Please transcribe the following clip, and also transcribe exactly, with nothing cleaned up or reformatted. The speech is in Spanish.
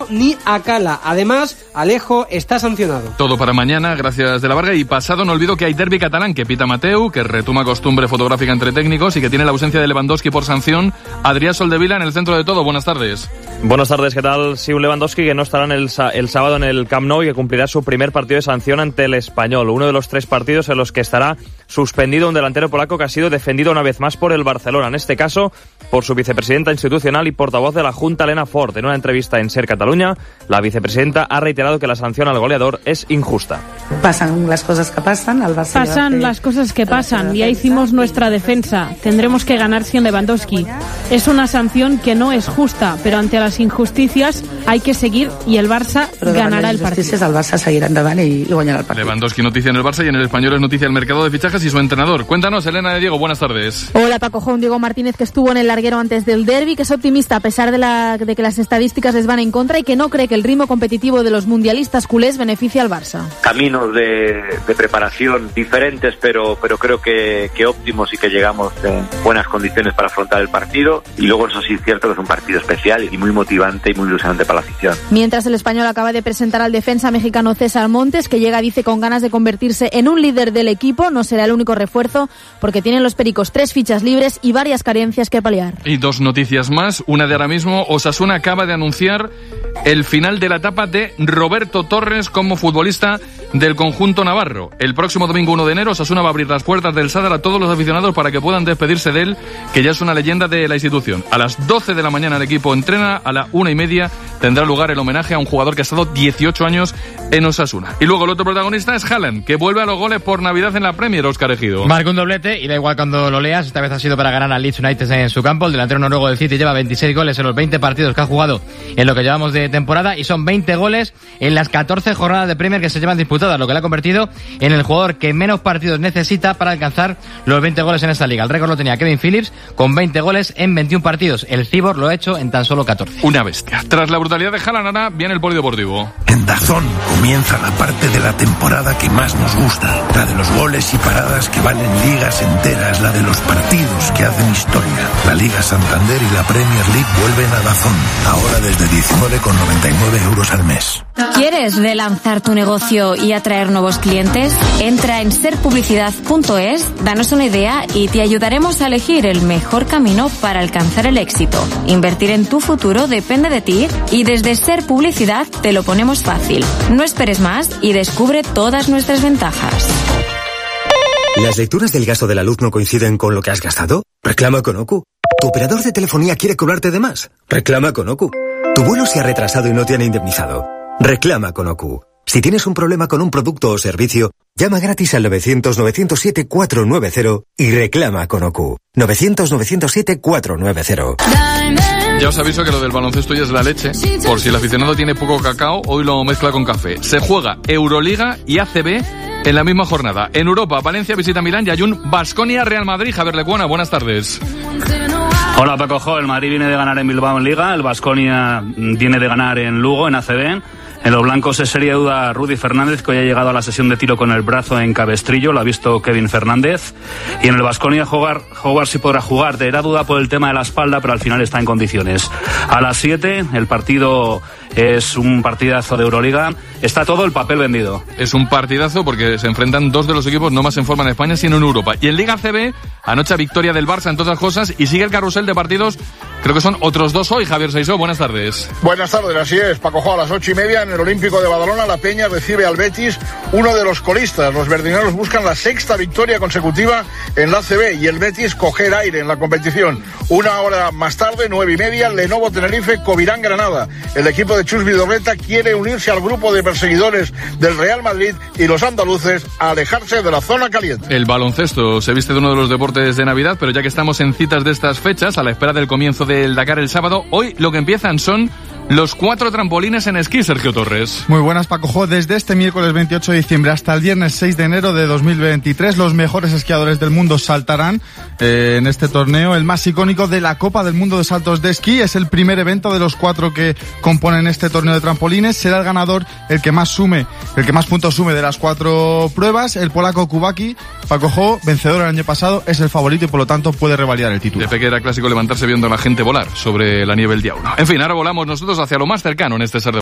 ni a Cala. Además, Alejo está sancionado. Todo para mañana, gracias de la Varga. Y pasado no olvido que hay derbi catalán, que pita Mateu, que retoma costumbre fotográfica entre técnicos y que tiene la ausencia de Lewandowski por sanción. Adrián Soldevila en el centro de todo. Buenas tardes. Buenas tardes, ¿qué tal? Sí, un Lewandowski que no estará en el, el sábado en el Camp Nou y que cumplirá su primer partido de sanción ante el Español. Uno de los tres partidos en los que estará suspendido un delantero polaco que ha sido defendido una vez más por el Barcelona. En este caso, por su vicepresidenta institucional y portavoz de la Junta, Elena Fort. En una entrevista en Ser Cataluña, la vicepresidenta ha reiterado que la sanción al goleador es injusta. Pasan las cosas que pasan. Al Barça pasan las cosas que pasan. Ya hicimos nuestra defensa. Tendremos que ganar sin Lewandowski. Es una sanción que no es justa, pero ante las injusticias hay que seguir y el Barça ganará el partido. El Barça seguirá endavant y, y guanyarà el partido. Lewandowski noticia en el Barça y en el Español es noticia el mercado de fichajes y su entrenador. Cuéntanos, Elena de Diego, buenas tardes. Hola Paco, un Diego Martínez que estuvo en el larguero antes del derbi, que es optimista a pesar de, la, de que las estadísticas les van en contra y que no cree que el ritmo competitivo de los mundialistas culés beneficie al Barça. Caminos de, de preparación diferentes, pero, pero creo que, que óptimos y que llegamos en buenas condiciones para afrontar el partido. Y luego eso sí es cierto que es un partido especial y muy motivante y muy ilusionante para la afición. Mientras el Español acaba de presentar al defensa mexicano César Montes, que llega, dice, con ganas de convertirse en un líder del equipo. No será el único refuerzo porque tienen los pericos tres fichas libres y varias carencias que paliar. Y dos noticias más, una de ahora mismo. Osasuna acaba de anunciar el final de la etapa de Roberto Torres como futbolista del conjunto navarro. El próximo domingo uno de enero Osasuna va a abrir las puertas del Sadar a todos los aficionados para que puedan despedirse de él, que ya es una leyenda de la institución. A las doce de la mañana el equipo entrena, a la una y media tendrá lugar el homenaje a un jugador que ha estado dieciocho años en Osasuna. Y luego el otro protagonista es Haaland, que vuelve a los goles por Navidad en la Premier, Óscar Ejido. Marca un doblete y da igual cuando lo leas, esta vez ha sido para ganar al Leeds United en su campo. El delantero noruego del City lleva veintiséis goles en los veinte partidos que ha jugado en lo que llevamos de temporada y son veinte goles en las catorce jornadas de Premier que se llevan disputadas, lo que le ha convertido en el jugador que menos partidos necesita para alcanzar los veinte goles en esta liga. El récord lo tenía Kevin Phillips con veinte goles en veintiún partidos. El Cibor lo ha hecho en tan solo catorce. Una bestia. Tras la brutalidad de Haaland, ahora viene el polideportivo. En DAZN comienza la parte de la temporada que más nos gusta, la de los goles y paradas que valen ligas enteras, la de los partidos que hacen historia. La Liga Santander y la Premier League vuelven a DAZN, ahora desde diecinueve con noventa y nueve euros al mes. ¿Quieres relanzar tu negocio y atraer nuevos clientes? Entra en ser publicidad punto es, danos una idea y te ayudaremos a elegir el mejor camino para alcanzar el éxito. Invertir en tu futuro depende de ti y desde Ser Publicidad te lo ponemos fácil. No esperes más y descubre todas nuestras ventajas. ¿Las lecturas del gasto de la luz no coinciden con lo que has gastado? Reclama con Ocu. ¿Tu operador de telefonía quiere cobrarte de más? Reclama con Ocu. ¿Tu vuelo se ha retrasado y no te han indemnizado? Reclama con Ocu. Si tienes un problema con un producto o servicio, llama gratis al novecientos, novecientos siete, cuatrocientos noventa y reclama con Ocu. novecientos, novecientos siete, cuatrocientos noventa. Ya os aviso que lo del baloncesto ya es la leche. Por si el aficionado tiene poco cacao, hoy lo mezcla con café. Se juega Euroliga y A C B en la misma jornada. En Europa, Valencia visita Milán y hay un Baskonia-Real Madrid. Javier Lecuona, buenas tardes. Hola Paco Jo, el Madrid viene de ganar en Bilbao en Liga, el Baskonia viene de ganar en Lugo en A C B. En los blancos es seria duda Rudy Fernández, que hoy ha llegado a la sesión de tiro con el brazo en cabestrillo, lo ha visto Kevin Fernández. Y en el Baskonia jugar, jugar sí podrá jugar, era duda por el tema de la espalda, pero al final está en condiciones. A las siete, el partido es un partidazo de Euroliga, está todo el papel vendido. Es un partidazo porque se enfrentan dos de los equipos no más en forma en España, sino en Europa. Y en Liga C B, anoche victoria del Barça en todas las cosas y sigue el carrusel de partidos. Creo que son otros dos hoy. Javier Seisó, buenas tardes. Buenas tardes, así es, Paco Jo. A las ocho y media en el Olímpico de Badalona, la Peña recibe al Betis, uno de los colistas. Los verdineros buscan la sexta victoria consecutiva en la A C B y el Betis coger aire en la competición. Una hora más tarde, nueve y media, Lenovo Tenerife, Covirán Granada. El equipo de Chus Vidorreta quiere unirse al grupo de perseguidores del Real Madrid y los andaluces a alejarse de la zona caliente. El baloncesto se viste de uno de los deportes de Navidad, pero ya que estamos en citas de estas fechas, a la espera del comienzo del Dakar el sábado, hoy lo que empiezan son los cuatro trampolines en esquí, Sergio Torres. Muy buenas, Paco Jo. Desde este miércoles veintiocho de diciembre hasta el viernes seis de enero de dos mil veintitrés, los mejores esquiadores del mundo saltarán eh, en este torneo, el más icónico de la Copa del Mundo de Saltos de Esquí. Es el primer evento de los cuatro que componen este torneo de trampolines. Será el ganador el que más sume, el que más puntos sume de las cuatro pruebas. El polaco Kubacki, Paco Jo, vencedor el año pasado, es el favorito y por lo tanto puede revalidar el título. De pequeño era clásico levantarse viendo a la gente volar sobre la nieve el diablo. En fin, ahora volamos nosotros hacia lo más cercano en este ser